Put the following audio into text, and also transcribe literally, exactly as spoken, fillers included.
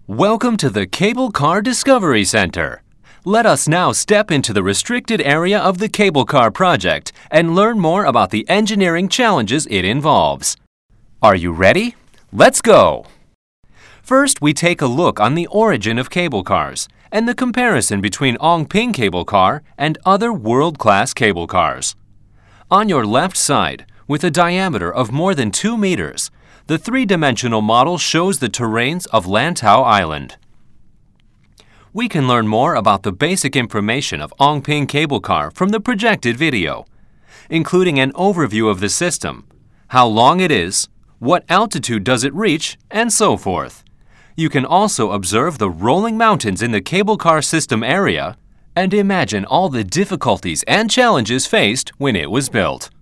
Welcome to the Cable Car Discovery Center. Let us now step into the restricted area of the cable car project and learn more about the engineering challenges it involves. Are you ready? Let's go! First, we take a look on the origin of cable cars and the comparison between Ongping cable car and other world-class cable cars. On your left side, with a diameter of more than two meters, the three-dimensional model shows the terrains of Lantau Island. We can learn more about the basic information of Ongping cable car from the projected video, including an overview of the system, how long it is, what altitude does it reach, and so forth. You can also observe the rolling mountains in the cable car system area and imagine all the difficulties and challenges faced when it was built.